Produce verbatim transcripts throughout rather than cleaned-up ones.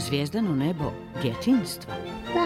Zvijezdano nebo djetinjstva. Da.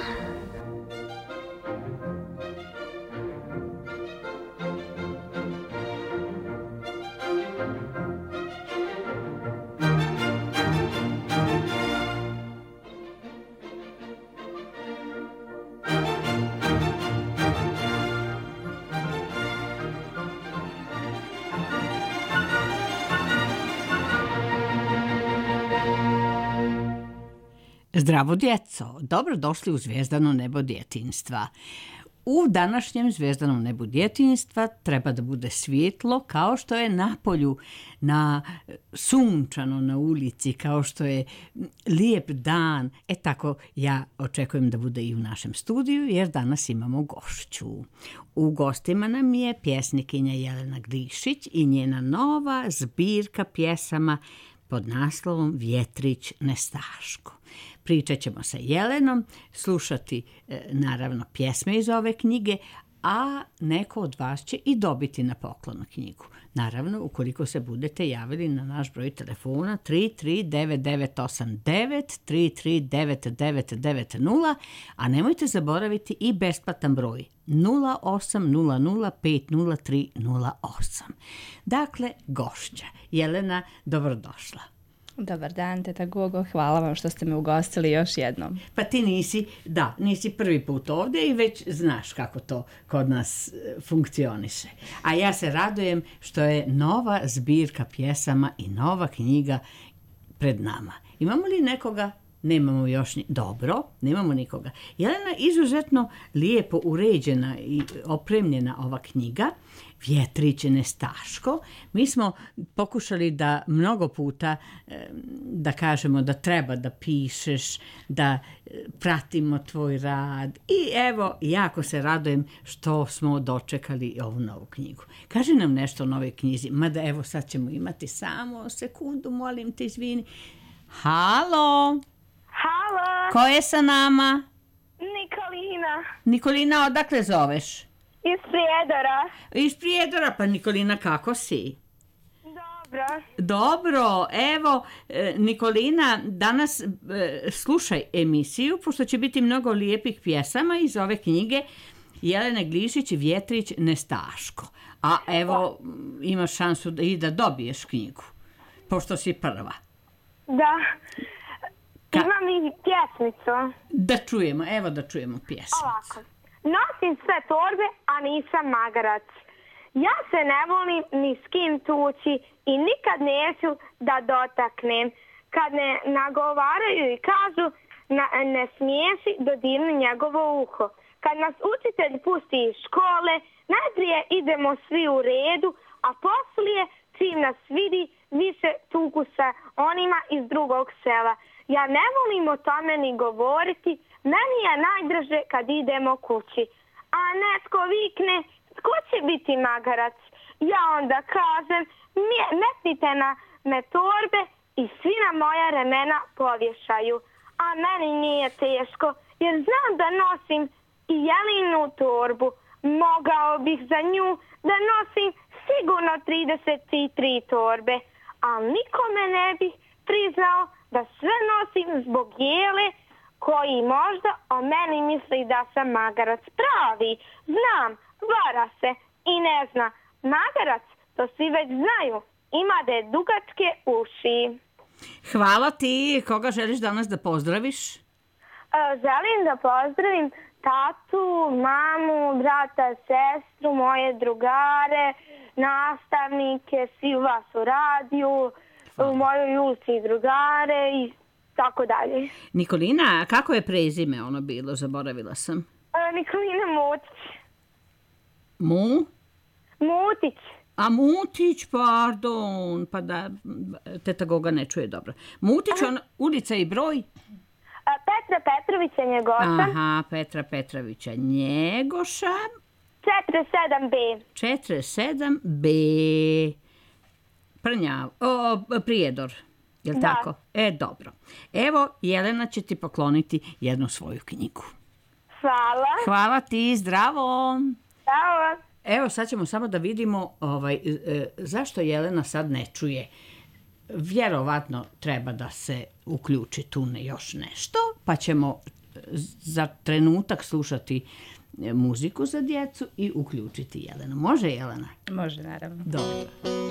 Zdravo djeco, dobrodošli u Zvijezdano nebo djetinjstva. U današnjem Zvijezdanom nebu djetinjstva treba da bude svjetlo kao što je napolju, na sunčano na ulici, kao što je lijep dan. E tako ja očekujem da bude i u našem studiju jer danas imamo gošću. U gostima nam je pjesnikinja Jelena Glišić i njena nova zbirka pjesama pod naslovom Vjetrić nestaško. Pričat ćemo sa Jelenom, slušati e, naravno pjesme iz ove knjige, a neko od vas će i dobiti na poklon knjigu. Naravno, ukoliko se budete javili na naš broj telefona tri tri devet devet osam devet, tri tri devet devet devet nula, a nemojte zaboraviti i besplatan broj nula osam nula nula pet nula tri nula osam. Dakle, gošća. Jelena, dobrodošla. Dobar dan, teta Gogo, hvala vam što ste me ugostili još jednom. Pa ti nisi, da, nisi prvi put ovdje i već znaš kako to kod nas funkcioniše. A ja se radujem što je nova zbirka pjesama i nova knjiga pred nama. Imamo li nekoga? Nemamo još ni... Dobro, nemamo nikoga. Jelena, izuzetno lijepo uređena i opremljena ova knjiga, Vjetrić nestaško. Mi smo pokušali da mnogo puta da kažemo da treba da pišeš, da pratimo tvoj rad i evo, jako se radujem što smo dočekali ovu novu knjigu. Kaži nam nešto o novoj knjizi, mada evo sad ćemo imati samo sekundu, molim te, izvini. Halo? Halo? Ko je sa nama? Nikolina. Nikolina, odakle zoveš? Iz Prijedora. Iz Prijedora, pa Nikolina, kako si? Dobro. Dobro, evo, Nikolina, danas slušaj emisiju, pošto će biti mnogo lijepih pjesama iz ove knjige Jelene Glišić, Vjetrić nestaško. A evo, imaš šansu da i da dobiješ knjigu, pošto si prva. Da. Ka... Imam i pjesmicu. Da čujemo, evo da čujemo pjesmicu. Ovako. Nosim sve torbe, a nisam magarac. Ja se ne volim ni s kim tući i nikad neću da dotaknem. Kad ne nagovaraju i kažu na, ne smijesi dodirni njegovo uho. Kad nas učitelj pusti iz škole, najprije idemo svi u redu, a poslije čim nas vidi više tuku sa onima iz drugog sela. Ja ne volim o tome ni govoriti, meni je najdraže kad idemo kući. A netko vikne, tko će biti magarac? Ja onda kažem, metnite na me torbe i svi na moja remena povješaju. A meni nije teško, jer znam da nosim i Jelinu torbu. Mogao bih za nju da nosim sigurno trideset tri torbe, ali nikome ne bih priznao da sve nosim zbog Jele, koji možda o meni misli da sam magarac pravi. Znam, vara se i ne zna. Magarac, to svi već znaju, ima da je dugačke uši. Hvala ti. Koga želiš danas da pozdraviš? Želim da pozdravim tatu, mamu, brata, sestru, moje drugare, nastavnike, svi vas u radiju, u mojoj ulici drugare i tako dalje. Nikolina, kako je prezime ono bilo? Zaboravila sam. Uh, Nikolina Mutić. Mu? Mutić. A Mutić, pardon, pa da teta Goga ne čuje dobro. Mutić, on, ulica i broj? Uh, Petra Petrovića Njegoša. Aha, Petra Petrovića Njegoša. četirideset sedam B. četirideset sedam B. Prnjav, o, Prijedor. Jel' Da. tako? E, dobro. Evo, Jelena će ti pokloniti jednu svoju knjigu. Hvala. Hvala ti, zdravo. Hvala. Evo, sad ćemo samo da vidimo ovaj, e, zašto Jelena sad ne čuje. vjerovatno treba da se uključi tu još nešto, pa ćemo za trenutak slušati muziku za djecu i uključiti Jelenu. Može, Jelena? Može, naravno. Dobro.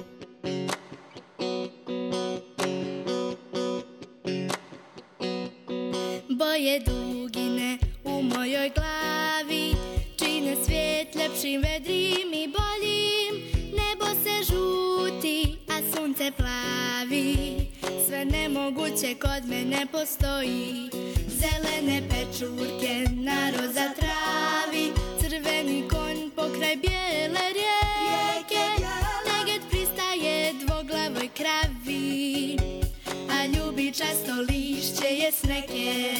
Boje dugine u mojoj glavi čine svijet ljepšim, vedrim i boljim. Nebo se žuti, a sunce plavi. Sve nemoguće kod mene postoji. Zelene pečurke na roza travi, crveni konj pokraj bijele rijeke, teget pristaje dvoglavoj kravi, a ljubi často lišće je sneke.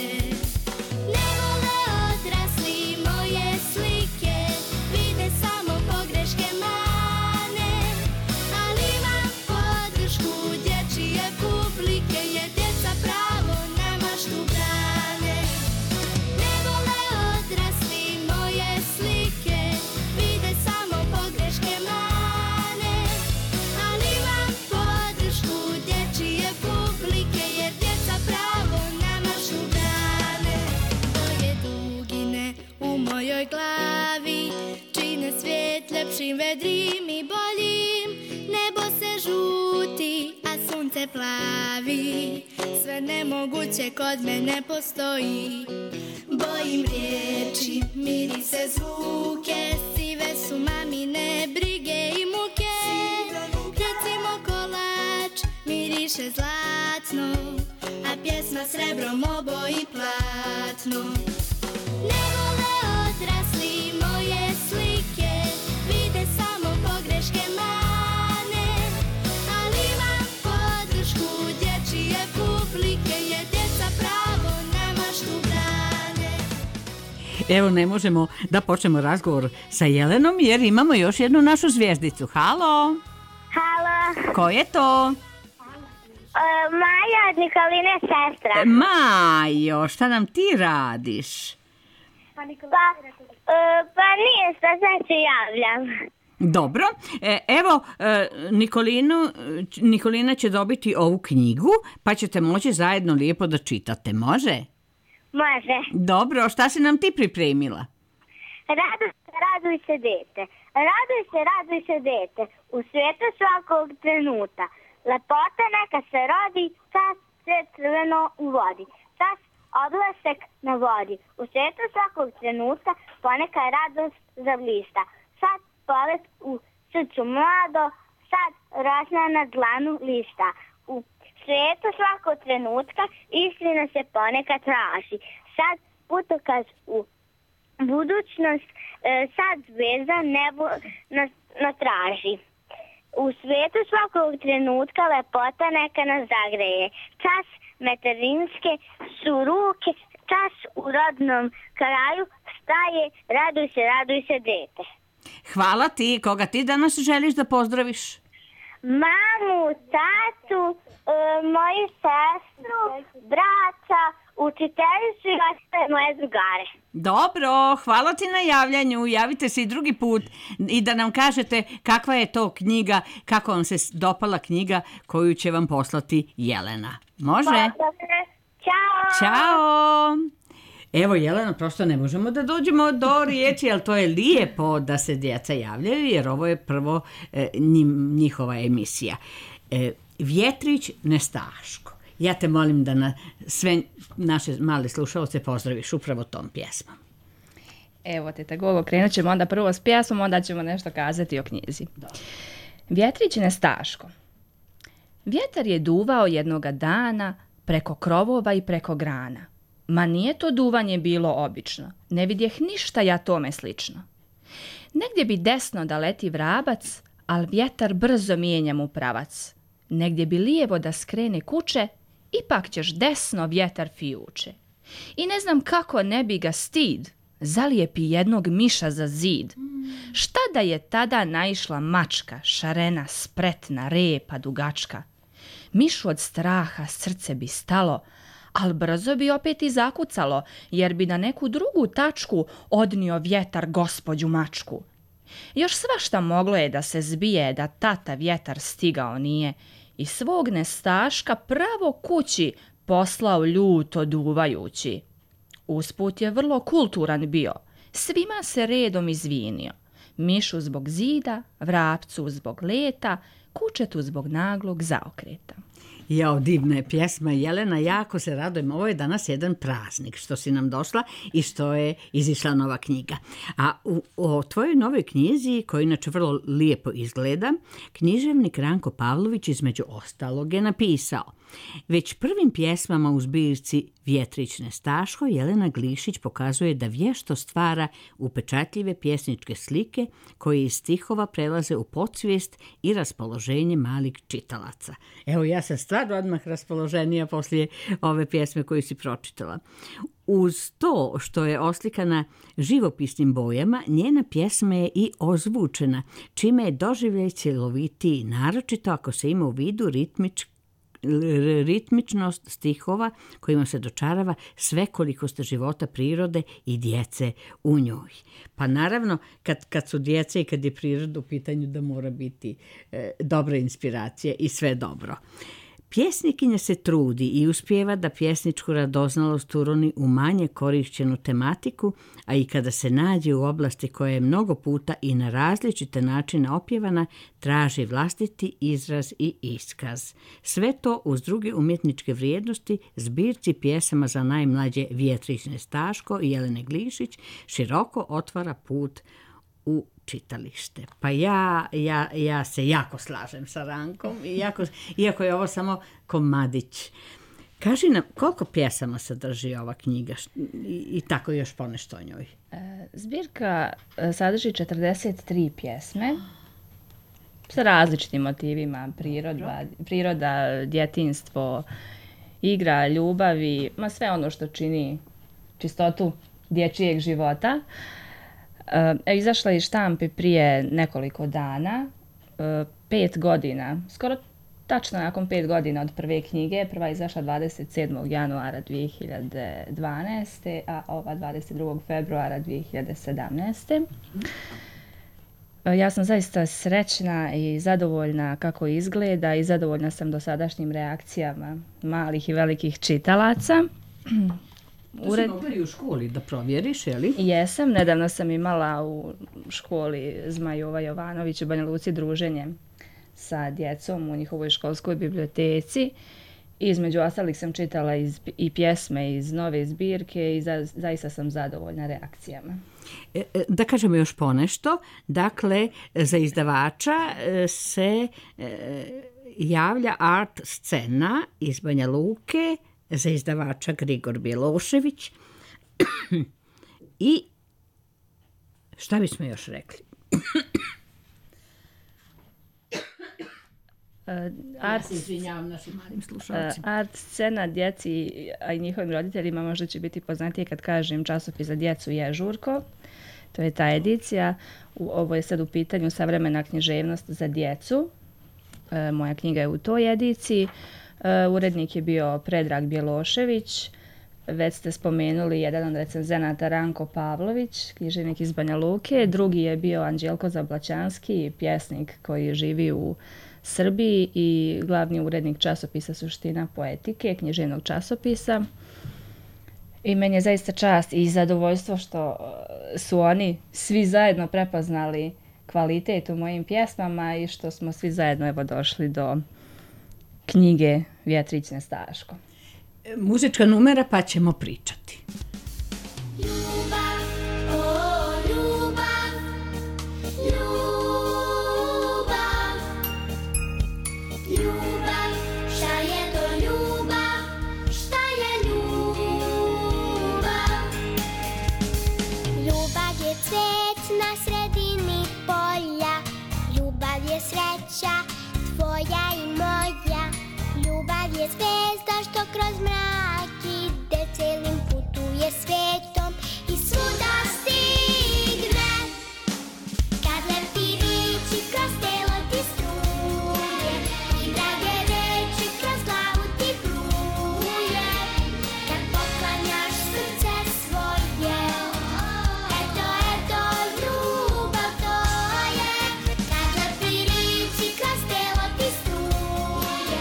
Ne vole odrasli moje slike, vide samo pogreške mane, ali imam podršku dječje publike, jer djeca pravo na maštu brane. Ne vole odrasli moje slike, vide samo pogreške mane, ali imam podršku dječje publike, jer djeca pravo na maštu brane. Boje dugine u mojoj glavi čine svijet ljepšim, vedrim i boljim. Nebo se žuti, a sunce plavi. Sve nemoguće kod mene postoji. Bojim riječi, mirise, zvuke, sive su mamine brige i muke. Recimo kolač miriše zlatno, a pjesma srebrom oboji platno. Ne vole odrasli moje slike, vide samo pogreške mane, ali imam podršku dječje publike, jer djeca pravo na maštu brane. Evo, ne možemo da počnemo razgovor sa Jelenom jer imamo još jednu našu zvijezdicu. Halo! Halo, Ko je to? e, Maja od Nikoline sestra. Majo, šta nam ti radiš? Pa, e, pa nije šta, sad se javljam. Dobro, e, evo e, Nikolinu, Nikolina će dobiti ovu knjigu, pa ćete moći zajedno lijepo da čitate, može? Može. Dobro, šta si nam ti pripremila? Raduj se, raduj se dete. Raduj se, raduj se dete. U svijetu svakog trenutka. Lepota neka se rodi, čas sve crveno u vodi. Čas odlasek na vodi. U svijetu svakog trenutka poneka radost zablista. Sad polet u srcu mlado, sad rosna na dlanu lista. U svijetu svakog trenutka istina se ponekad traži. Sad putokaz u budućnost, e, sad zvezda nebo nas, nas traži. U svijetu svakog trenutka lepota neka nas zagreje. Čas materinske su ruke, čas u rodnom kraju staje, raduj se, raduj se dete. Hvala ti, koga ti danas želiš da pozdraviš? Mamu, tatu, e, moju sestru, brata, učiteljicu i ostale moje drugare. Dobro, hvala ti na javljanju, javite se i drugi put i da nam kažete kakva je to knjiga, kako vam se dopala knjiga koju će vam poslati Jelena. Može? Ćao! Ćao! Evo, Jelena, prosto ne možemo da dođemo do riječi, ali to je lijepo da se djeca javljaju, jer ovo je prvo e, njihova emisija. E, Vjetrić Nestaško. Ja te molim da na sve naše male slušalce pozdraviš upravo tom pjesmom. Evo, teta Gogo, krenut ćemo onda prvo s pjesmom, onda ćemo nešto kazati o knjizi. Dobro. Vjetrić Nestaško. Vjetar je duvao jednoga dana preko krovova i preko grana. Ma nije to duvanje bilo obično, ne vidjeh ništa ja tome slično. Negdje bi desno da leti vrabac, al vjetar brzo mijenja mu pravac. Negdje bi lijevo da skrene kuće, ipak ćeš desno vjetar fijuče. I ne znam kako ne bi ga stid, zalijepi jednog miša za zid. Šta da je tada naišla mačka, šarena, spretna, repa, dugačka. Mišu od straha srce bi stalo, al brzo bi opet i zakucalo, jer bi na neku drugu tačku odnio vjetar gospođu mačku. Još svašta moglo je da se zbije, da tata vjetar stigao nije, i svog nestaška pravo kući poslao ljuto duvajući. Usput je vrlo kulturan bio, svima se redom izvinio. Mišu zbog zida, vrapcu zbog leta, kučetu zbog naglog zaokreta. Jao, divna je pjesma, Jelena, jako se radujem. Ovo je danas jedan praznik što si nam došla i što je izišla nova knjiga. A u, o tvojoj novoj knjizi, koja inače vrlo lijepo izgleda, književnik Ranko Pavlović između ostalog je napisao: već prvim pjesmama u zbirci Vjetrić nestaško Jelena Glišić pokazuje da vješto stvara upečatljive pjesničke slike koje iz stihova prelaze u podsvijest i raspoloženje malih čitalaca. Evo, ja sam stvarno odmah raspoloženija poslije ove pjesme koju si pročitala. Uz to što je oslikana živopisnim bojama, njena pjesma je i ozvučena, čime je doživljaj cjelovitiji, naročito ako se ima u vidu ritmički ritmičnost stihova kojima se dočarava svekolikost života prirode i djece u njoj. Pa naravno, kad, kad su djeca i kad je priroda u pitanju, da mora biti e, dobra inspiracija i sve dobro. Pjesnikinja se trudi i uspijeva da pjesničku radoznalost uroni u manje korišćenu tematiku, a i kada se nađe u oblasti koja je mnogo puta i na različite načine opjevana, traži vlastiti izraz i iskaz. Sve to uz druge umjetničke vrijednosti zbirci pjesama za najmlađe Vjetrić nestaško i Jelene Glišić široko otvara put u čitalište. Pa ja, ja, ja se jako slažem sa Rankom, iako, iako je ovo samo komadić. Kaži nam, koliko pjesama sadrži ova knjiga i, i tako još ponešto o njoj? Zbirka sadrži četrdeset tri pjesme sa različitim motivima, priroda, priroda, djetinjstvo, igra, ljubavi, ma sve ono što čini čistotu dječjeg života. E, izašla je iz štampe prije nekoliko dana, e, pet godina, skoro tačno nakon pet godina od prve knjige. Prva je izašla dvadeset sedmog januara dvije hiljade dvanaeste. a ova dvadeset drugog februara dvije hiljade sedamnaeste. E, ja sam zaista srećna i zadovoljna kako izgleda i zadovoljna sam dosadašnjim reakcijama malih i velikih čitalaca. To si mogla i u školi da provjeriš, je li? Jesam, nedavno sam imala u školi Zmajova Jovanović u Banja Luci druženje sa djecom u njihovoj školskoj biblioteci. Između ostalih sam čitala iz, i pjesme iz nove zbirke i za, zaista sam zadovoljna reakcijama. E, da kažemo još ponešto, dakle, za izdavača se e, javlja Art Scena iz Banja Luke, za izdavača Grigor Bjelošević. I šta bismo još rekli? Art, ja se izvinjavam našim malim slušalcima. Art Scena djeci, a i njihovim roditeljima možda će biti poznatije kad kažem časopis za djecu Ježurko. To je ta edicija. Ovo je sad u pitanju savremena književnost za djecu. Moja knjiga je u toj ediciji. Uh, urednik je bio Predrag Bjelošević, već ste spomenuli jedan od recenzenata Ranko Pavlović, književnik iz Banja Luke, drugi je bio Anđelko Zablaćanski, pjesnik koji živi u Srbiji i glavni urednik časopisa Suština poetike, književnog časopisa. I meni je zaista čast i zadovoljstvo što su oni svi zajedno prepoznali kvalitet u mojim pjesmama i što smo svi zajedno evo došli do knjige Vjetrić nestaško. Muzička numera pa ćemo pričati. Ljubav, o ljubav, ljubav, ljubav, šta je to ljubav, šta je ljubav? Ljubav je cvet na sredini polja, ljubav je sreća tvoja i moja. Ljubav je zvezda što kroz mrak ide, celim putuje svijetom i svuda stigne. Kad lepi riči kroz telo ti struje i drage reči kroz glavu ti bruje, kad poklanjaš srce svoje, eto, eto, ljubav to je. Kad lepi riči kroz telo ti struje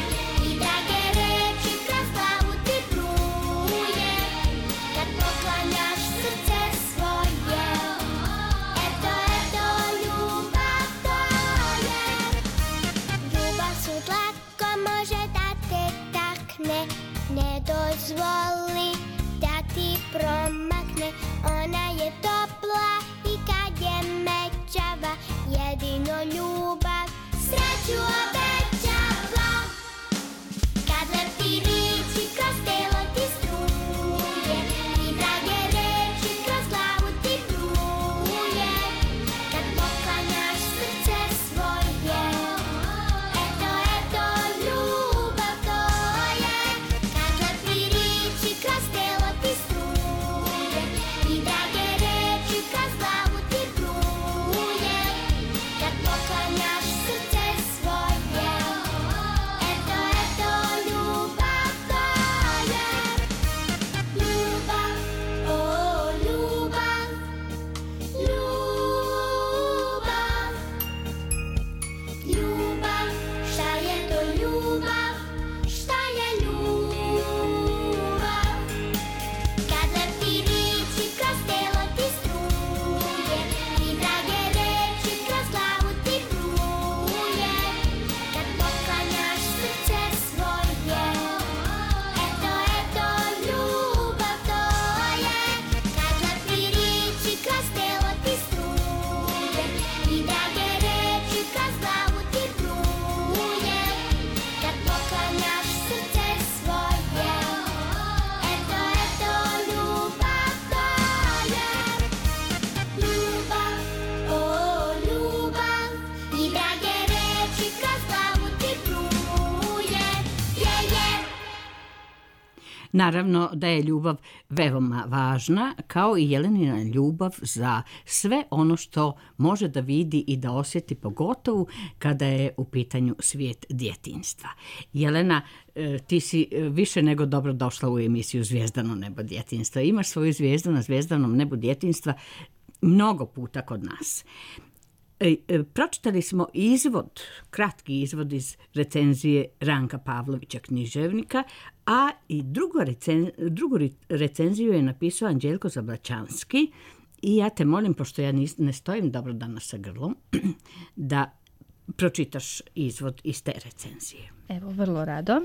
ću obećala. Kad lepti riči kroz telo ti struje i drage reči kroz glavu ti bruje, kad poklanjaš srce svoje, eto, eto, ljubav to je. Kad lepti riči kroz telo ti struje i drage reči kroz glavu ti bruje, kad poklanjaš srce svoje, eto, eto, ljubav to je. Ljubav, o, ljubav, ljubav, ljubav, šta je to ljubav, šta je ljubav? Kad lepti riči kroz telo ti struje i drage reči kroz glavu ti bruje, kad poklanjaš srce svoje, eto, eto, ljubav to je. Kad lepti riči kroz telo ti struje i drage reči kroz glavu ti bruje, kad poklanjaš srce svoje, eto, eto, ljubav to je. Ljubav, o, ljubav, i drage reči kroz glavu ti bruje, je, je. Naravno da je ljubav veoma važna, kao i Jelenina ljubav za sve ono što može da vidi i da osjeti, pogotovo kada je u pitanju svijet djetinjstva. Jelena, e, ti si e, više nego dobro došla u emisiju Zvijezdano nebo djetinjstva. Imaš svoju zvijezdu na Zvijezdanom nebu djetinjstva mnogo puta kod nas. E, e, Pročitali smo izvod, kratki izvod iz recenzije Ranka Pavlovića, književnika, a i drugu, recen, drugu ri- recenziju je napisao Anđelko Zablaćanski. I ja te molim, pošto ja nis- ne stojim dobro danas sa grlom, da pročitaš izvod iz te recenzije. Evo, vrlo rado.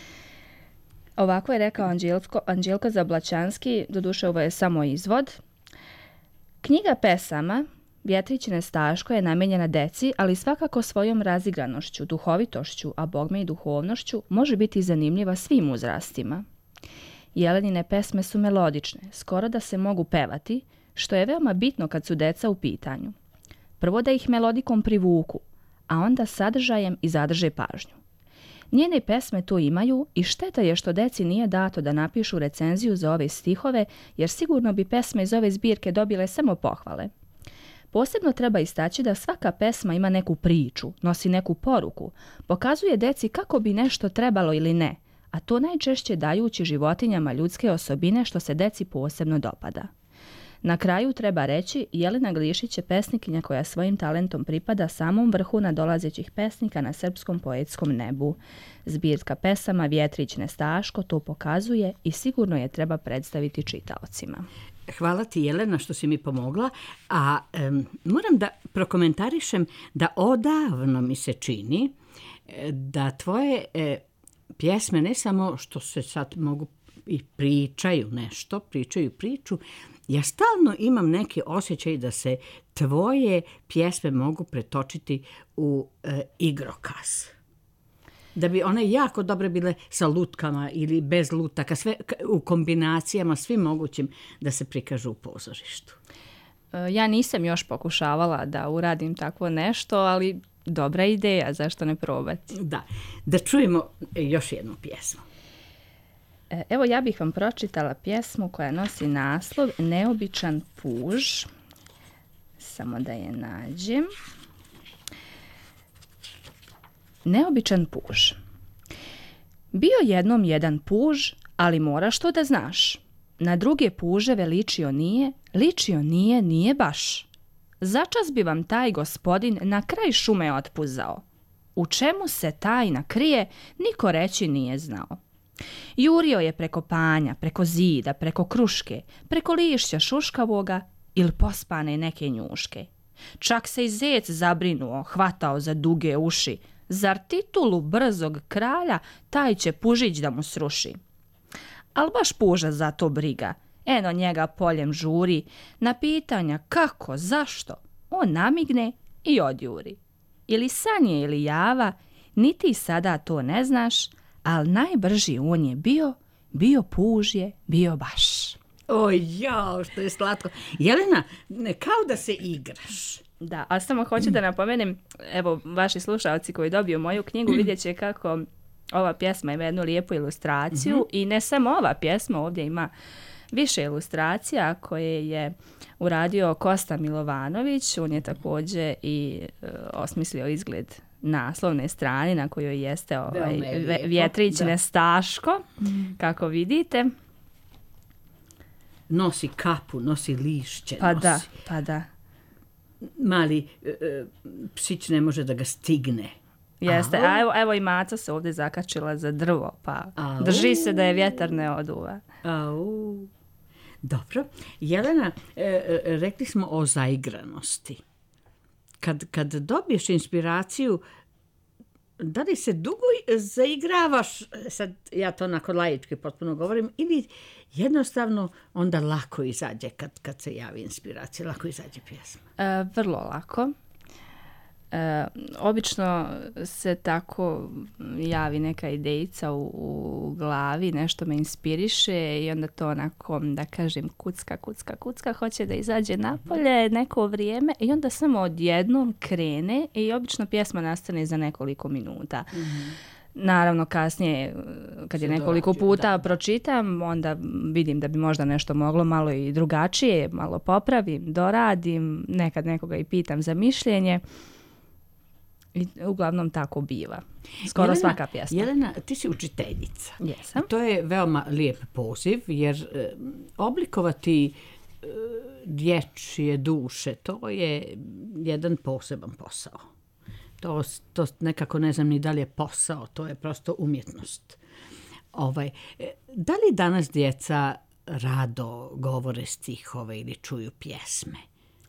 Ovako je rekao Anđelko, Anđelko Zablaćanski, doduše ovo je samo izvod. Knjiga pesama Vjetrićine Staško je namijenjena deci, ali svakako svojom razigranošću, duhovitošću, a bogme i duhovnošću može biti zanimljiva svim uzrastima. Jelenine pesme su melodične, skoro da se mogu pevati, što je veoma bitno kad su deca u pitanju. Prvo da ih melodikom privuku, a onda sadržajem i zadrže pažnju. Njene pesme to imaju i šteta je što deci nije dato da napišu recenziju za ove stihove, jer sigurno bi pesme iz ove zbirke dobile samo pohvale. Posebno treba istaći da svaka pesma ima neku priču, nosi neku poruku, pokazuje deci kako bi nešto trebalo ili ne, a to najčešće dajući životinjama ljudske osobine što se deci posebno dopada. Na kraju treba reći, Jelena Glišić je pesnikinja koja svojim talentom pripada samom vrhu nadolazećih pesnika na srpskom poetskom nebu. Zbirka pesama Vjetrićne Staško to pokazuje i sigurno je treba predstaviti čitaocima. Hvala ti, Jelena, što si mi pomogla, a em, moram da prokomentarišem da odavno mi se čini e, da tvoje e, pjesme ne samo što se sad mogu i pričaju nešto, pričaju priču, ja stalno imam neki osjećaj da se tvoje pjesme mogu pretočiti u e, igrokaz. Da bi one jako dobre bile sa lutkama ili bez lutaka, sve u kombinacijama, svim mogućim da se prikažu u pozorištu. Ja nisam još pokušavala da uradim takvo nešto, ali dobra ideja, zašto ne probati? Da, da čujemo još jednu pjesmu. Evo, ja bih vam pročitala pjesmu koja nosi naslov Neobičan puž. Samo da je nađem. Neobičan puž. Bio jednom jedan puž, ali moraš to da znaš. Na druge puževe ličio nije, ličio nije, nije baš. Začas bi vam taj gospodin na kraj šume otpuzao. U čemu se tajna krije, niko reći nije znao. Jurio je preko panja, preko zida, preko kruške, preko lišća šuškavoga ili pospane neke njuške. Čak se i zec zabrinuo, hvatao za duge uši. Zar titulu brzog kralja taj će pužić da mu sruši? Al baš puža za to briga. Eno njega poljem žuri. Na pitanja kako, zašto, on namigne i odjuri. ili san je ili java, ni ti sada to ne znaš, ali najbrži on je bio, bio pužje, bio baš. Oj, jao, što je slatko. Jelena, ne, kao da se igraš. Da, ali samo hoću da napomenem, evo, vaši slušalci koji dobiju moju knjigu vidjet će kako ova pjesma ima jednu lijepu ilustraciju mm-hmm. i ne samo ova pjesma, ovdje ima više ilustracija koje je uradio Kosta Milovanović. On je također i e, osmislio izgled naslovne strane na kojoj jeste ovaj, vjetrić nestaško, mm. kako vidite. Nosi kapu, nosi lišće. Pa nosi. da, pa da. Mali e, psić ne može da ga stigne. Jeste, a evo, evo i maca se ovdje zakačila za drvo, pa Au. drži se da je vjetar ne oduva. Au. Dobro. Jelena, e, rekli smo o zaigranosti. Kad, kad dobiješ inspiraciju, da li se dugo zaigravaš, sad ja to onako laički potpuno govorim, ili jednostavno onda lako izađe kad, kad se javi inspiracija, lako izađe pjesma? E, vrlo lako. E, obično se tako javi neka idejica u, u glavi, nešto me inspiriše i onda to onako, da kažem, kucka, kucka, kucka, hoće da izađe napolje neko vrijeme i onda samo odjednom krene i obično pjesma nastane za nekoliko minuta. Mm-hmm. Naravno, kasnije, kad je nekoliko puta da. pročitam, onda vidim da bi možda nešto moglo malo i drugačije, malo popravim, doradim, nekad nekoga i pitam za mišljenje. I uglavnom tako biva. Skoro Jelena, svaka pjesma. Jelena, ti si učiteljica. Jesam. To je veoma lijep poziv, jer e, oblikovati e, dječje duše, to je jedan poseban posao. To, to nekako ne znam ni da li je posao, to je prosto umjetnost. Ovaj, e, da li danas djeca rado govore stihove ili čuju pjesme?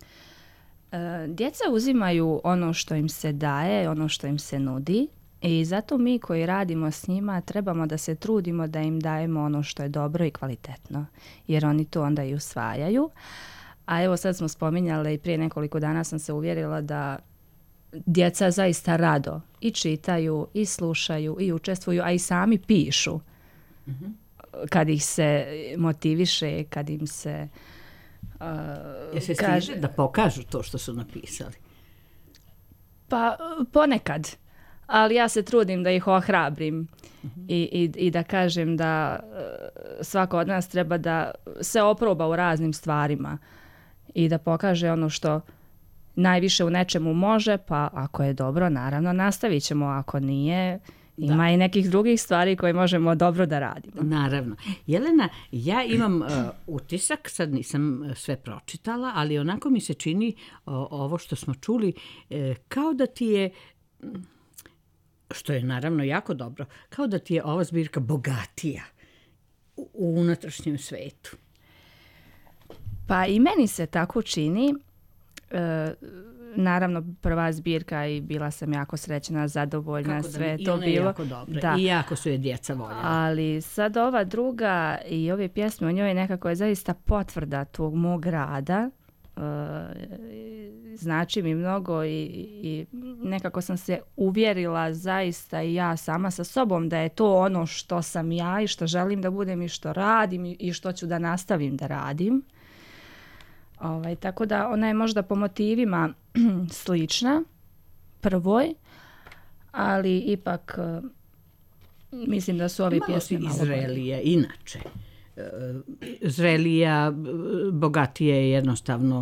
Djeca uzimaju ono što im se daje, ono što im se nudi i zato mi koji radimo s njima trebamo da se trudimo da im dajemo ono što je dobro i kvalitetno, jer oni to onda i usvajaju. A evo sad smo spominjali i prije nekoliko dana sam se uvjerila da djeca zaista rado i čitaju i slušaju i učestvuju, a i sami pišu mm-hmm. kad ih se motiviše, kad im se Uh, Je se kaže, stiže da pokažu to što su napisali? Pa ponekad, ali ja se trudim da ih ohrabrim uh-huh. i, i, i da kažem da uh, svako od nas treba da se oproba u raznim stvarima i da pokaže ono što najviše u nečemu može, pa ako je dobro, naravno nastavit ćemo, ako nije, ima da. i nekih drugih stvari koje možemo dobro da radimo. Naravno. Jelena, ja imam uh, utisak, sad nisam sve pročitala, ali onako mi se čini uh, ovo što smo čuli, uh, kao da ti je, što je naravno jako dobro, kao da ti je ova zbirka bogatija u, u unutrašnjem svetu. Pa i meni se tako čini. Uh, Naravno, prva zbirka i bila sam jako srećna, zadovoljna, Kako sve da, to i bilo. Jako dobra. I jako su je djeca voljela. Ali sad ova druga i ove pjesme o njoj nekako je zaista potvrda tog mog rada. Uh, znači mi mnogo i, i nekako sam se uvjerila zaista i ja sama sa sobom da je to ono što sam ja i što želim da budem i što radim i, i što ću da nastavim da radim. Ovaj, tako da ona je možda po motivima slična prvoj, ali ipak uh, mislim da su ove pjesme malo zrelije inače. Uh, zrelija, bogatije je jednostavno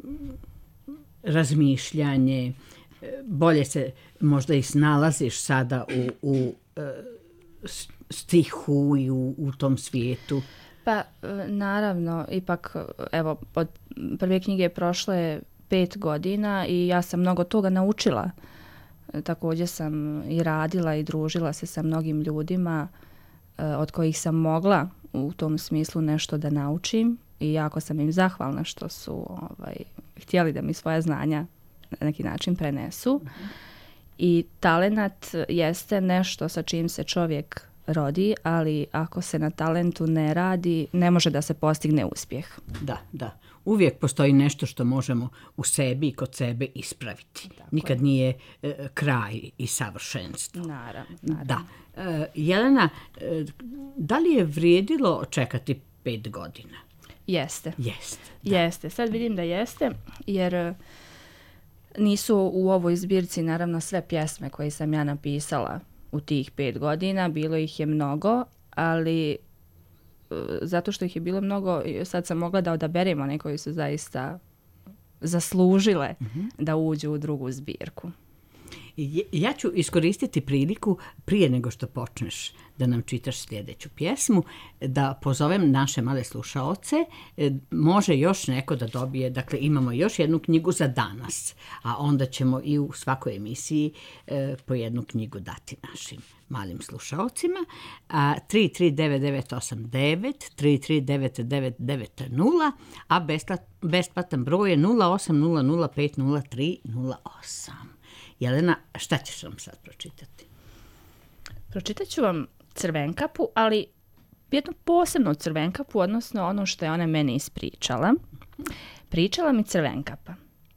razmišljanje, bolje se možda i snalaziš sada u, u uh, stihu i u, u tom svijetu. Pa naravno, ipak evo od prve knjige prošlo je pet godina i ja sam mnogo toga naučila. Također sam i radila i družila se sa mnogim ljudima od kojih sam mogla u tom smislu nešto da naučim i jako sam im zahvalna što su ovaj, htjeli da mi svoja znanja na neki način prenesu. Mm-hmm. I talenat jeste nešto sa čim se čovjek rodi, ali ako se na talentu ne radi, ne može da se postigne uspjeh. Da, da. Uvijek postoji nešto što možemo u sebi i kod sebe ispraviti. Nikad nije e, kraj i savršenstvo. Naravno, naravno. Da. E, Jelena, e, da li je vrijedilo čekati pet godina? Jeste. Jeste. Jeste. Sad vidim da jeste, jer e, nisu u ovoj zbirci naravno sve pjesme koje sam ja napisala u tih pet godina. Bilo ih je mnogo, ali e, zato što ih je bilo mnogo, sad sam mogla da odaberem one koje su zaista zaslužile mm-hmm. da uđu u drugu zbirku. Ja ću iskoristiti priliku prije nego što počneš da nam čitaš sljedeću pjesmu, da pozovem naše male slušaoce. Može još neko da dobije, dakle imamo još jednu knjigu za danas, a onda ćemo i u svakoj emisiji e, po jednu knjigu dati našim malim slušaocima. A, tri tri devet devet osam devet, tri tri devet devet devet nula, a besplatan broj je nula osam nula nula pet nula tri nula osam. Jelena, šta ćeš vam sad pročitati? Pročitat ću vam Crvenkapu, ali jednu posebnu Crvenkapu, odnosno ono što je ona meni ispričala. Pričala mi Crvenkapa.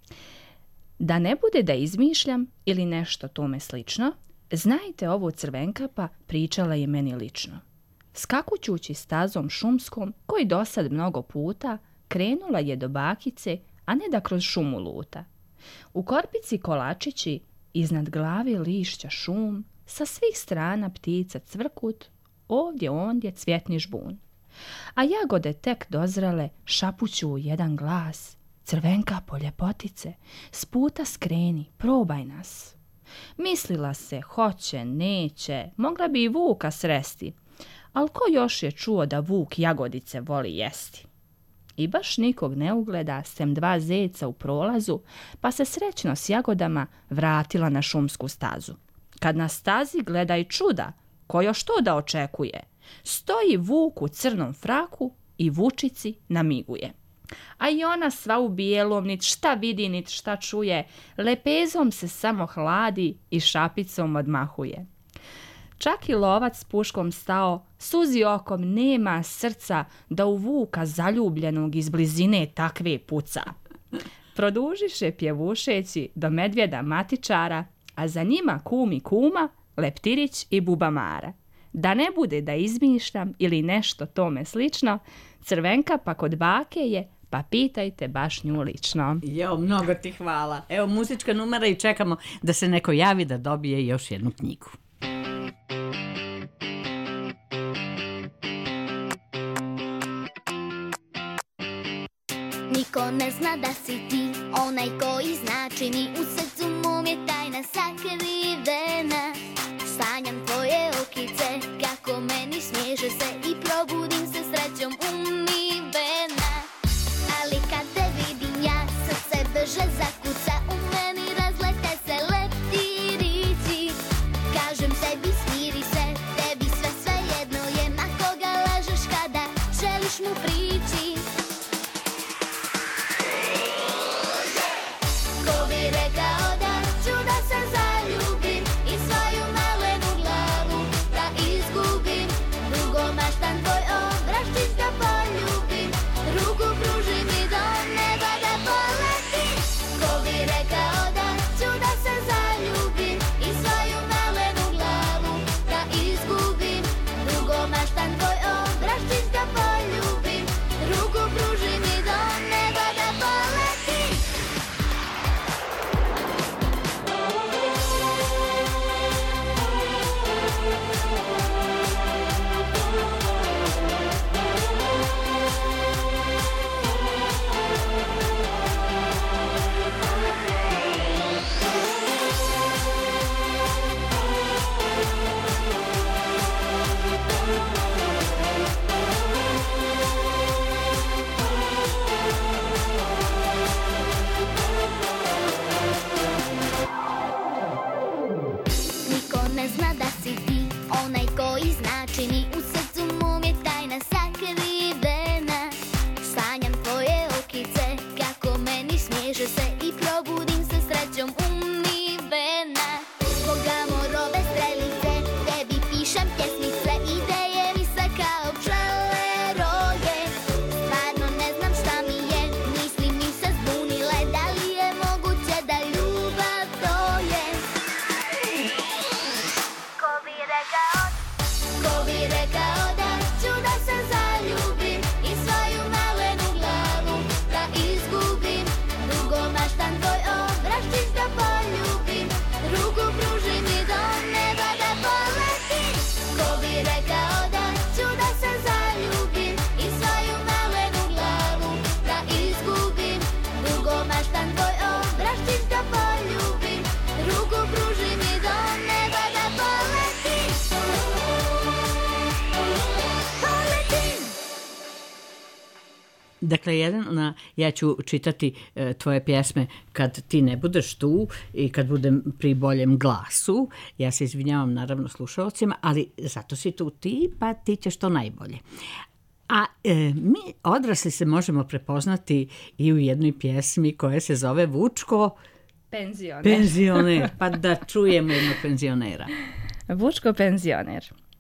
Da ne bude da izmišljam ili nešto tome slično, znajte, ovo Crvenkapa pričala je meni lično. Skakućući stazom šumskom, koji dosad mnogo puta, krenula je do bakice, a ne da kroz šumu luta. U korpici kolačići, iznad glave lišća šum, sa svih strana ptica cvrkut, ovdje ondje cvjetni žbun. A jagode tek dozrele šapuću u jedan glas, Crvenkapo ljepotice, s puta skreni, probaj nas. Mislila se, hoće, neće, mogla bi i vuka sresti, al ko još je čuo da vuk jagodice voli jesti? I baš nikog ne ugleda, sem dva zeca u prolazu, pa se srećno s jagodama vratila na šumsku stazu. Kad na stazi gleda i čuda, ko još to da očekuje, stoji vuk u crnom fraku i vučici namiguje. A i ona sva u bijelom, nit šta vidi, nit šta čuje, lepezom se samo hladi i šapicom odmahuje. Čak i lovac s puškom stao, suzi okom nema srca da u vuka zaljubljenog iz blizine takve puca. Produžiše pjevušeći do medvjeda matičara, a za njima kum i kuma, leptirić i bubamara. Da ne bude da izmišljam ili nešto tome slično, Crvenkapa kod bake je, pa pitajte baš nju lično. Jo, mnogo ti hvala. Evo muzička numera i čekamo da se neko javi da dobije još jednu knjigu. Niko ne zna da si ti onaj koji znači, ni u srcu mom je tajna sakrivena. Sanjam tvoje okice, kako meni smiješe se i probudim se srećom umivena. Ali kad te vidim ja, srce brže zakuca, u meni razlete se leptirići. Kažem sebi smiri se, tebi sve sve jedno je, ma koga lažeš kada želiš mu prići. Ko bi rekao da ću da se zaljubim i svoju malenu glavu da izgubim, dugo maštam tvoj Dakle, Jelena, ja ću čitati e, tvoje pjesme kad ti ne budeš tu i kad budem pri boljem glasu. Ja se izvinjavam naravno slušalcima, ali zato si tu ti, pa ti ćeš to najbolje. A e, mi odrasli se možemo prepoznati i u jednoj pjesmi koja se zove Vučko Penzioner. Penzioner, pa da čujemo jednog penzionera. Vučko penzioner.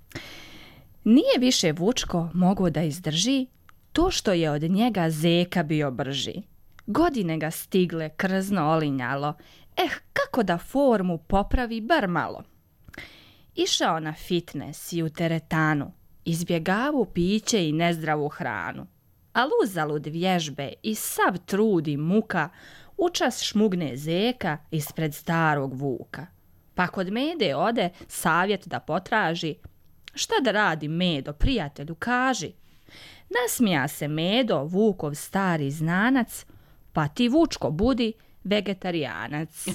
Nije više Vučko mogao da izdrži to što je od njega zeka bio brži. Godine ga stigle, krzno olinjalo. Eh, kako da formu popravi bar malo. Išao na fitness i u teretanu, izbjegavu piće i nezdravu hranu. Al uzalud vježbe i sav trud i muka učas šmugne zeka ispred starog Vuka. Pa kod Mede ode savjet da potraži. Šta da radi, Medo, prijatelju, kaži. Nasmija se Medo, Vukov stari znanac, pa ti, Vučko, budi vegetarijanac.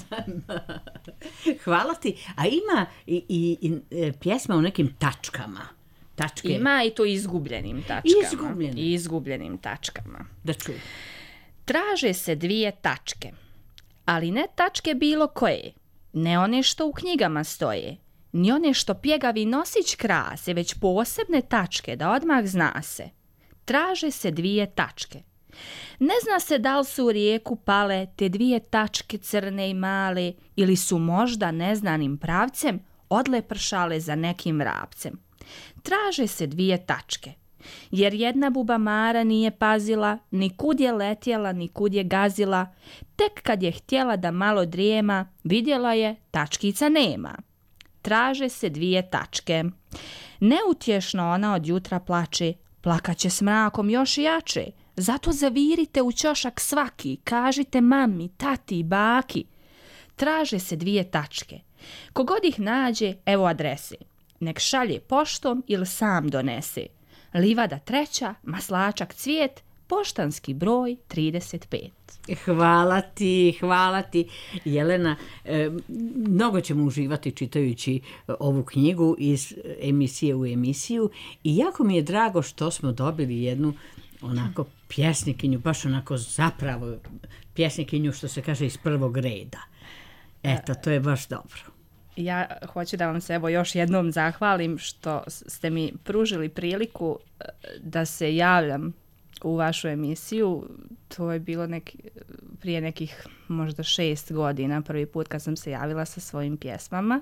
Hvala ti. A ima i, i, i pjesma o nekim tačkama. Tačke. Ima i to izgubljenim tačkama. Izgubljenim. Izgubljenim tačkama. Da čuj. Traže se dvije tačke, ali ne tačke bilo koje, ne one što u knjigama stoje, ni one što pjegavi nosić krase, već posebne tačke da odmah zna se. Traže se dvije tačke. Ne zna se da li su u rijeku pale te dvije tačke crne i male ili su možda neznanim pravcem odlepršale za nekim vrapcem. Traže se dvije tačke, jer jedna bubamara nije pazila, ni kud je letjela, ni kud je gazila. Tek kad je htjela da malo drijema, vidjela je tačkica nema. Traže se dvije tačke. Neutješno ona od jutra plače, plakaće s mrakom još jače. Zato zavirite u ćošak svaki, kažite mami, tati i baki. Traže se dvije tačke. Kogod ih nađe, evo adrese. Nek šalje poštom ili sam donese. Livada treća, maslačak cvijet, poštanski broj trideset pet. Hvala ti, hvala ti. Jelena, e, mnogo ćemo uživati čitajući ovu knjigu iz emisije u emisiju i jako mi je drago što smo dobili jednu onako pjesnikinju, baš onako zapravo pjesnikinju što se kaže iz prvog reda. Eto, to je baš dobro. Ja hoću da vam se evo još jednom zahvalim što ste mi pružili priliku da se javljam u vašu emisiju. To je bilo neki, prije nekih možda šest godina, prvi put kad sam se javila sa svojim pjesmama.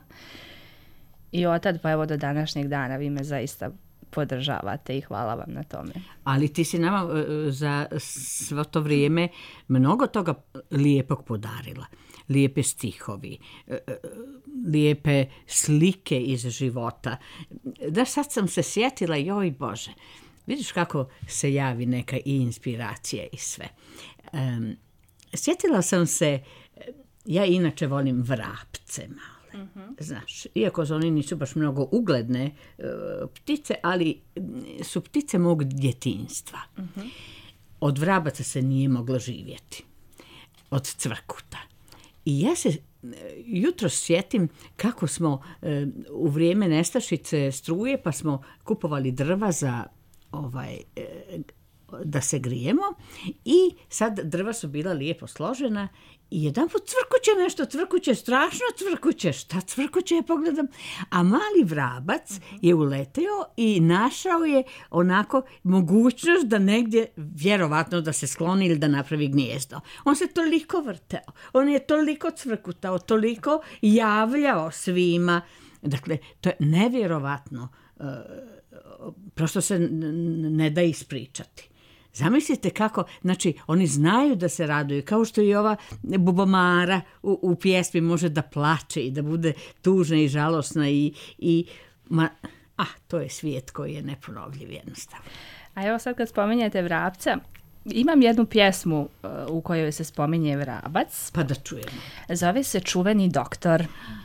I od tad pa evo do današnjeg dana vi me zaista podržavate i hvala vam na tome. Ali ti si nama uh, za svo to vrijeme mnogo toga lijepog podarila. Lijepe stihovi, uh, lijepe slike iz života. Da sad sam se sjetila, joj Bože, vidiš kako se javi neka i inspiracija i sve. Um, sjetila sam se, ja inače volim vrapce malo. Uh-huh. Znaš, iako oni nisu baš mnogo ugledne uh, ptice, ali su ptice mog djetinjstva. Uh-huh. Od vrabaca se nije moglo živjeti. Od cvrkuta. I ja se uh, jutro sjetim kako smo uh, u vrijeme nestašice struje, pa smo kupovali drva za ovaj, uh, da se grijemo i sad drva su bila lijepo složena i jedan put cvrkuće nešto, cvrkuće, strašno cvrkuće, šta cvrkuće, ja pogledam, a mali vrabac uh-huh. je uleteo i našao je onako mogućnost da negdje, vjerovatno da se skloni ili da napravi gnijezdo. On se toliko vrteo, on je toliko cvrkutao, toliko javljao svima, dakle, to je nevjerovatno, uh, prosto se ne da ispričati. Zamislite kako, znači oni znaju da se raduju, kao što i ova bubamara u, u pjesmi može da plače i da bude tužna i žalosna i, i ma, ah, to je svijet koji je neponovljiv jednostavno. A evo sad kad spominjete vrapca, imam jednu pjesmu uh, u kojoj se spominje vrabac. Pa da čujemo. Zove se Čuveni doktor.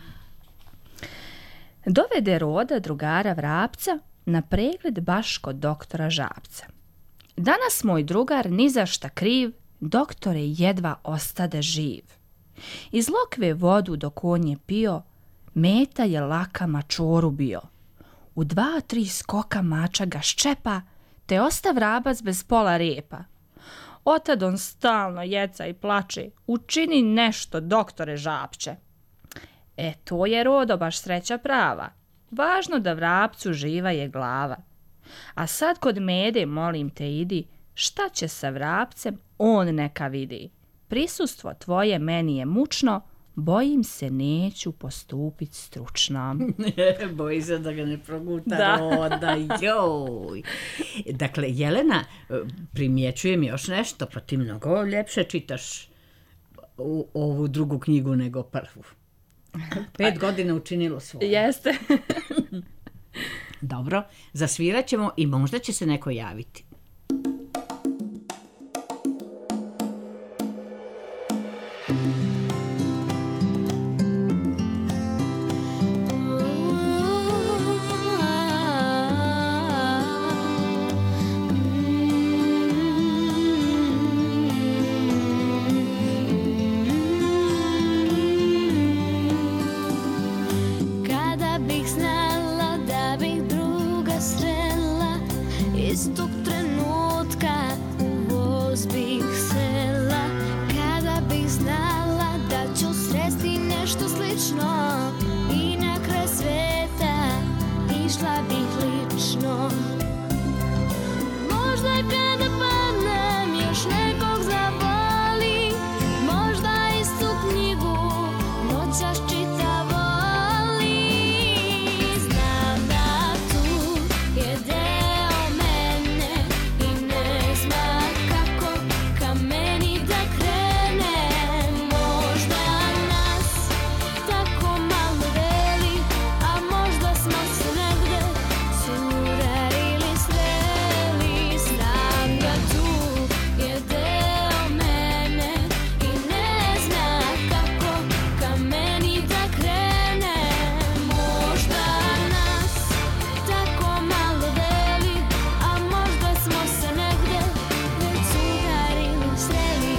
Dovede Roda drugara vrapca na pregled baš kod doktora Žabca. Danas moj drugar ni za šta kriv, doktore jedva ostade živ. Iz lokve vodu dok on je pio, meta je laka mačoru bio. U dva, tri skoka mača ga ščepa, te osta vrabac bez pola repa. Otad on stalno jeca i plače. Učini nešto, doktore Žapče. E, to je Rodo baš sreća prava. Važno da vrapcu živa je glava. A sad kod Mede, molim te, idi, šta će sa vrapcem, on neka vidi. Prisustvo tvoje meni je mučno, bojim se neću postupit stručno. Boji se da ga ne proguta da. Roda, joj. Dakle, Jelena, primjećujem još nešto, pa ti mnogo ljepše čitaš u, ovu drugu knjigu nego prvu. Pet godina učinilo svoje. Jeste. Dobro, zasvirat ćemo i možda će se neko javiti. Istog trenutka u voz bih sela, kada bih znala da ću sresti nešto slično i na kraj sveta išla bih lično. Možda kada padnem još nekog zavoli, možda istu knjigu noćas čita voli. Znam da tu je deo mene i ne zna kako ka meni da krene. Možda nas tako malo deli, a možda smo se negde surarili, sreli. Znam da tu je deo mene i ne zna kako ka meni da krene. Možda nas tako malo deli, a možda smo se negde već surarili, sreli.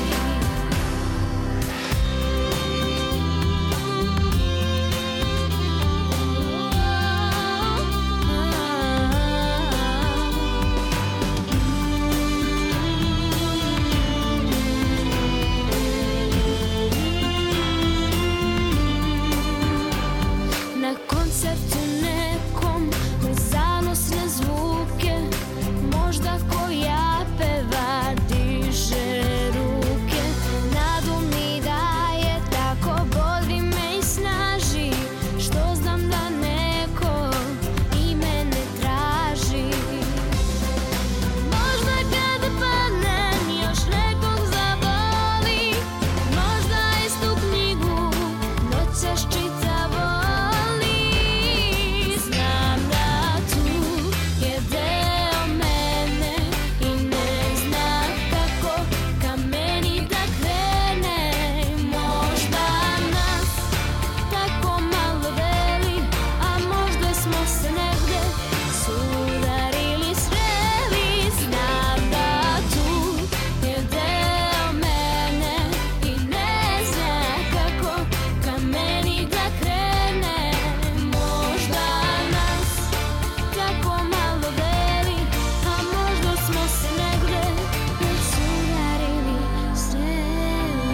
Na koncertu nekom uz zanosne zvuke, možda koja peva diže ruke. Nadu mi daje, tako bodri me i snaži, što znam da neko i mene traži. Možda kada padnem još nekog zaboli, možda istu knjigu noćas čita voli. Znam da tu je deo mene i ne zna kako ka meni da krene. Možda nas tako malo deli, a možda smo se negde sudarili, sreli. Znam da tu je deo mene i ne zna kako ka meni da krene. Možda nas tako malo deli, a možda smo se negde već sudarili, sreli.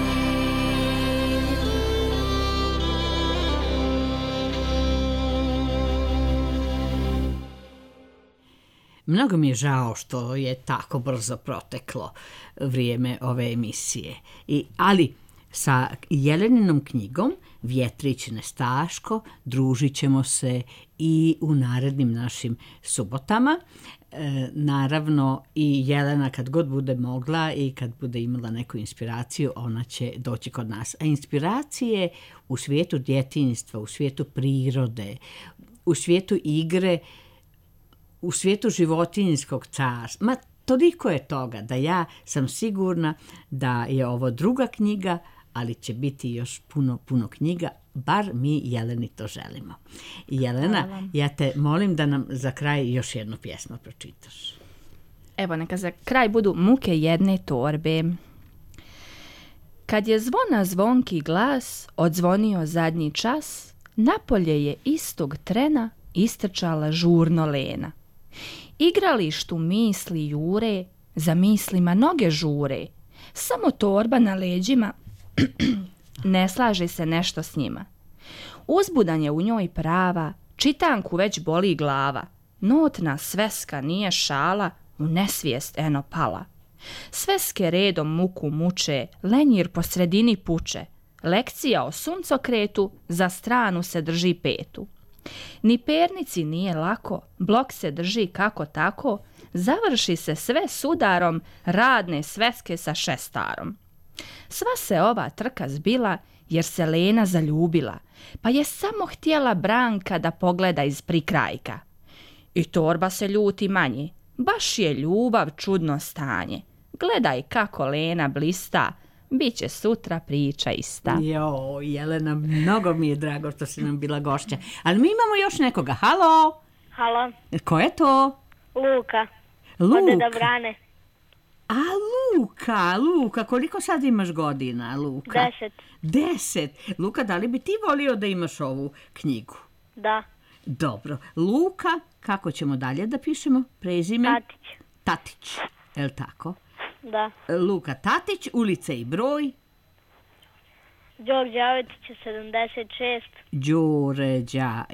Mnogo mi je žao što je tako brzo proteklo vrijeme ove emisije. I, ali sa Jeleninom knjigom Vjetrić Nestaško družit ćemo se i u narednim našim subotama. E, naravno i Jelena kad god bude mogla i kad bude imala neku inspiraciju, ona će doći kod nas. A inspiracije u svijetu djetinjstva, u svijetu prirode, u svijetu igre, u svijetu životinjskog carstva, ma toliko je toga da ja sam sigurna da je ovo druga knjiga, ali će biti još puno, puno knjiga, bar mi Jeleni to želimo. Jelena, Hvala. ja te molim da nam za kraj još jednu pjesmu pročitaš. Evo, neka za kraj budu Muke jedne torbe. Kad je zvona zvonki glas odzvonio zadnji čas, napolje je istog trena istrčala žurno Lena. Igralištu misli jure, za mislima noge žure, Samo torba na leđima ne slaže se nešto s njima. Uzbudan je u njoj prava, čitanku već boli glava. Notna sveska nije šala, u nesvijest eno pala. Sveske redom muku muče, lenjir po sredini puče. Lekcija o suncokretu, za stranu se drži petu. Ni pernici nije lako, blok se drži kako tako, završi se sve s udarom, radne sveske sa šestarom. Sva se ova trka zbila, jer se Lena zaljubila, pa je samo htjela Branka da pogleda iz prikrajka. I torba se ljuti manje, baš je ljubav čudno stanje. Gledaj kako Lena blista, bit će sutra priča ista. Jo, Jelena, mnogo mi je drago što si nam bila gošća. Ali mi imamo još nekoga. Halo? Halo, Ko je to? Luka. Luka. Od Deda Brane. A Luka, Luka, koliko sad imaš godina, Luka? Deset. Deset. Luka, da li bi ti volio da imaš ovu knjigu? Da. Dobro. Luka, kako ćemo dalje da pišemo? Prezime? Tatić. Tatić, je li tako? Da. Luka Tatić, ulica i broj? Đorđe Jovetića, sedamdeset šest. Đorđa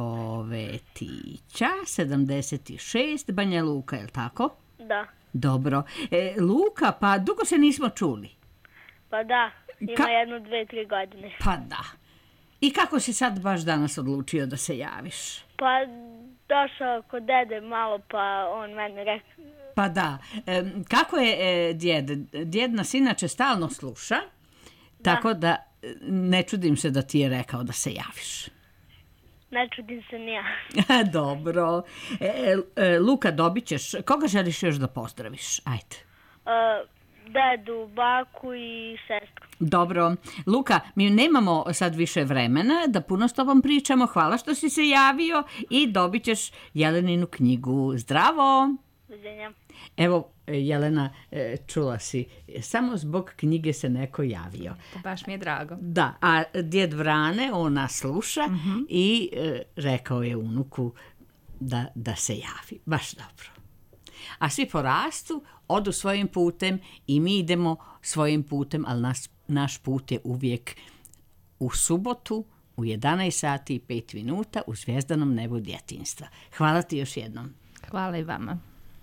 Jovetića, sedamdeset šest, Banja Luka, je li tako? Da. Dobro. E, Luka, pa dugo se nismo čuli. Pa da, ima Ka- jedno, dve, tri godine. Pa da. I kako si sad baš danas odlučio da se javiš? Pa došao kod dede malo, pa on meni rekao. Pa da. E, kako je e, djed? Djed nas inače stalno sluša, tako da e, ne čudim se da ti je rekao da se javiš. Ne čudim se ni ja. Dobro. E, e, Luka, dobit ćeš. Koga želiš još da pozdraviš? Ajde. Uh, dedu, baku i sestru. Dobro. Luka, mi nemamo sad više vremena da puno s tobom pričamo. Hvala što si se javio i dobit ćeš Jeleninu knjigu. Zdravo! Viđenja. Evo, Jelena, e, čula si, samo zbog knjige se neko javio. Baš mi je drago. Da, a djed Vrane, ona sluša mm-hmm. i e, rekao je unuku da, da se javi. Baš dobro. A svi porastu, odu svojim putem i mi idemo svojim putem, ali nas, naš put je uvijek u subotu u jedanaest sati i pet minuta u zvjezdanom nebu djetinjstva. Hvala ti još jednom. Hvala i vama.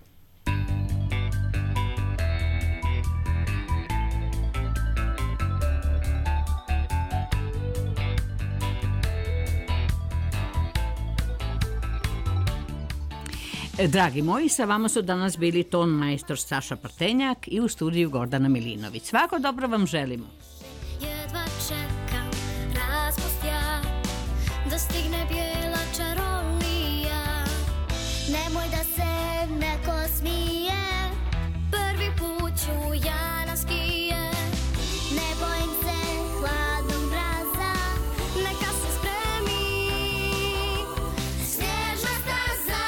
Dragi moji, sa vama su danas bili ton majstor Saša Prtenjak i u studiju Gordana Milinović. Svako dobro vam želimo. Jedva čekam raspust ja, da stigne bijela čarolija. Nemoj da se neko smije, prvi put ću ja na skije. Ne bojim se hladnog mraza, neka se spremi snježna staza.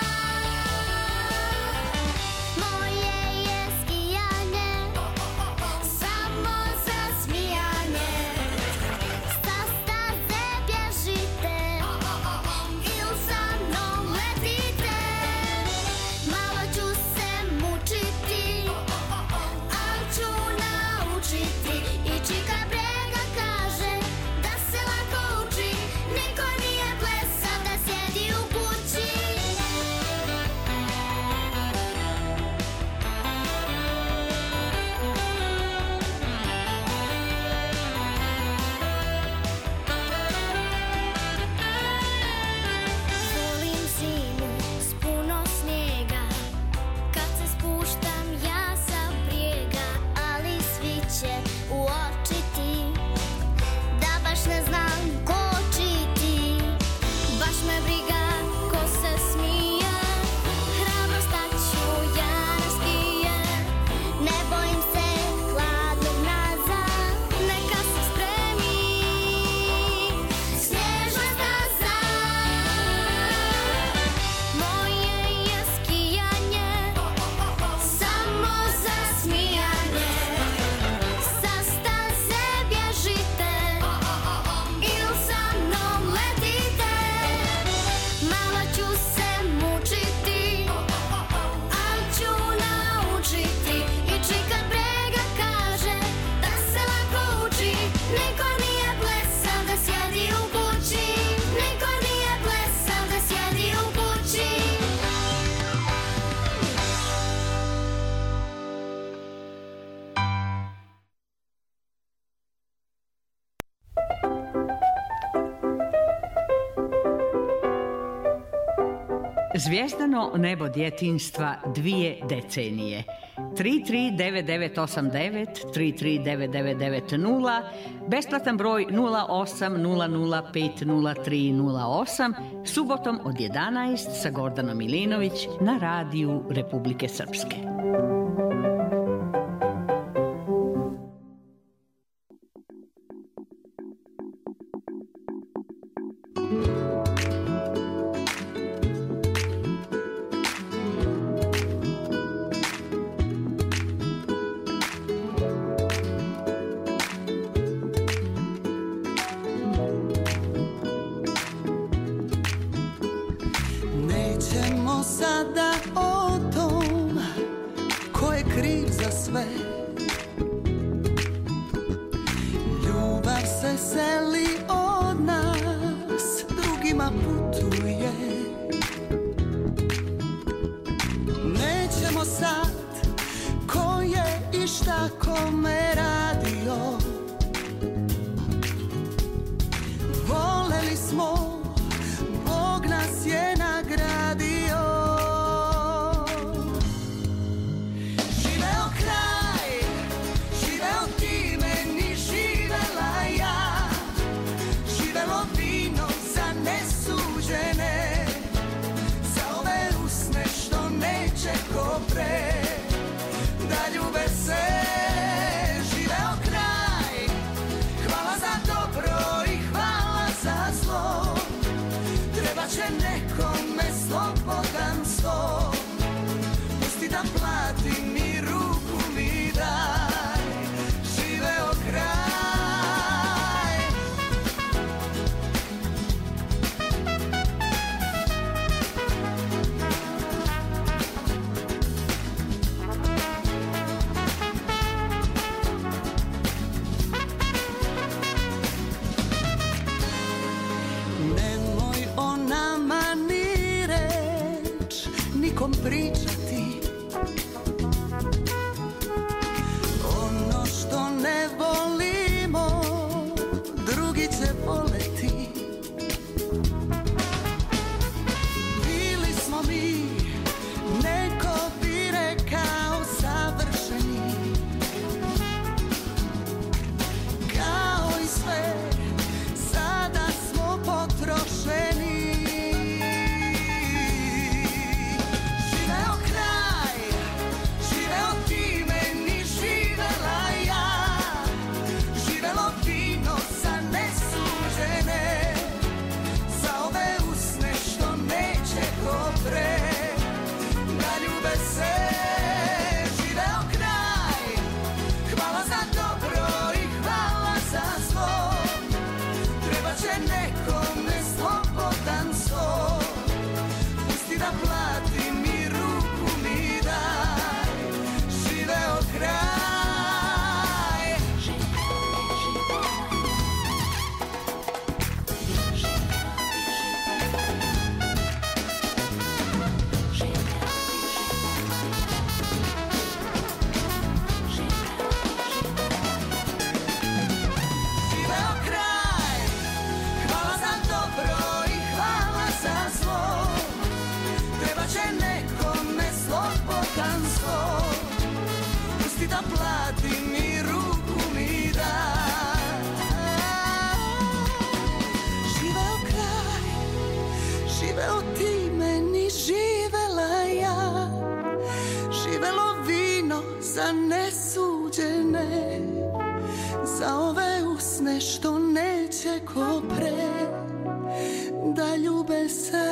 Moje je skijanje, samo za smijanje. Zvijezdano nebo djetinjstva dvije decenije. tri tri devet devet osam devet, tri tri devet devet devet nula, besplatan broj nula osam nula nula pet nula tri nula osam, subotom od jedanaest sa Gordanom Milinović na radiju Republike Srpske. Sada o tom ko je kriv za sve. Ljubav se seli od nas, drugima putuje. Nećemo sad ko je i šta kome radio. Voleli smo, Bog nas je nagradio. Da ljube se, živeo kraj. Hvala za dobro i hvala za zlo. Treba će nekome slobodan sto. Pusti da platim i ruku mi daj. Živeo kraj. Nikom pričati ono što ne volimo, drugi će voleti. Bili smo mi, neko bi rekao savršeni, kao i sve, sada smo potrošeni. Da platim i ruku mi daj. Živeo kraj, živeo ti meni, živela ja. Živelo vino za nesuđene, za ove usne što neće ko pre da ljube se.